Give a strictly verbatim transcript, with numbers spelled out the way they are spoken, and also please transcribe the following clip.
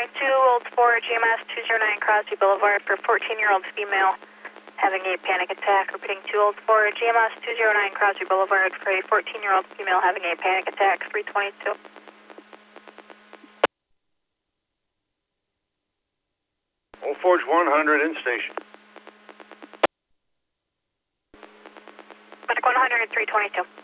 two, Old four, G M S two zero nine Crosby Boulevard for fourteen-year-old female having a panic attack. Repeating two, Old four, G M S two zero nine Crosby Boulevard for a fourteen-year-old female having a panic attack, three twenty-two. Old Forge one hundred in station. Medic one hundred, three twenty-two.